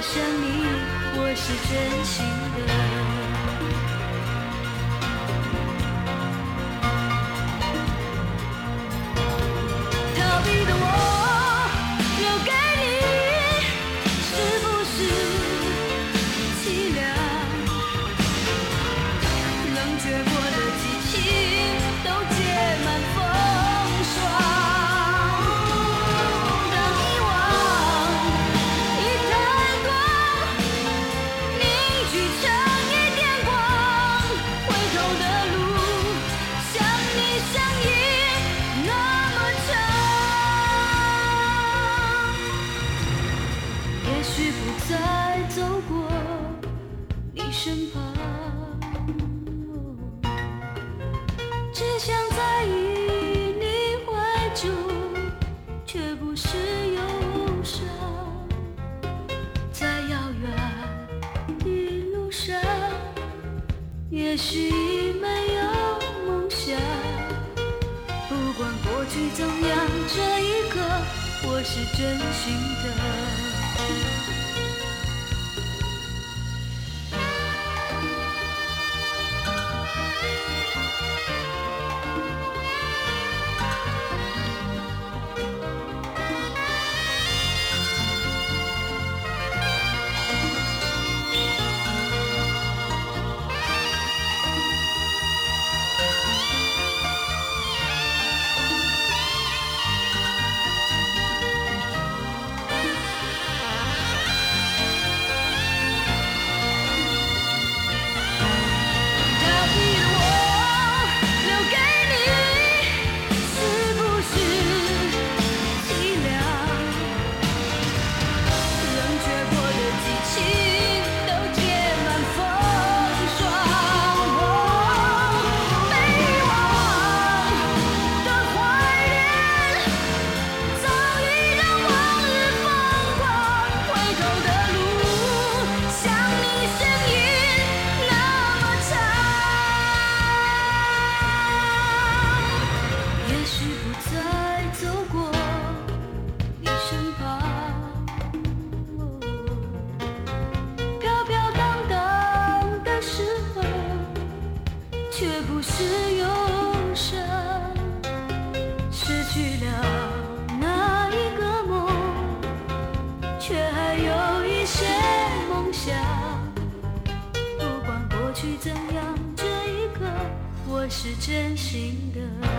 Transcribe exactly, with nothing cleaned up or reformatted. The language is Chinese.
想你，我是真心的。逃避的我留给你，是不是凄凉？冷却过的激情都结满风霜。再走过你身旁，只想在意你怀中，却不是忧伤。在遥远的路上，也许已没有梦想。不管过去怎样，这一刻我是真心的。却不是忧伤，失去了那一个梦，却还有一些梦想。不管过去怎样，这一刻我是真心的。